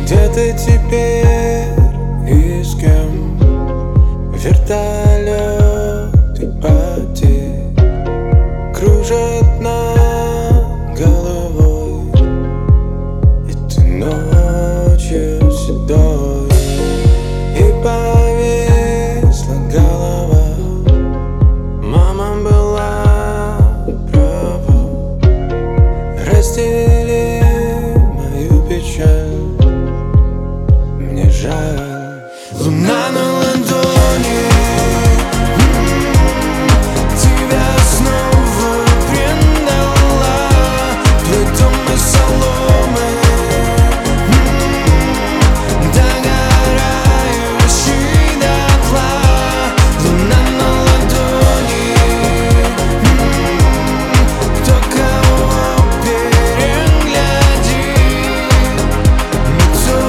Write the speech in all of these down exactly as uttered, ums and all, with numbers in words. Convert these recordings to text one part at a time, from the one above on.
Где ты теперь и с кем? Вертолет и потерь кружат над головой, и ты ночью седой, и повисла голова. Мама была права, раздели мою печаль. Мне жаль. Луна на ладони, тебя снова предала. Твой дом из соломы, догорающий дотла. Луна на ладони, кто кого переглядит. Никто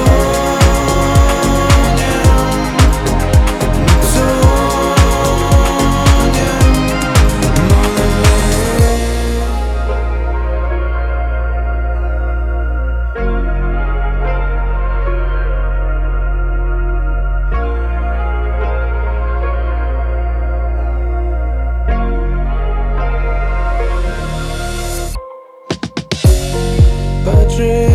Поджиг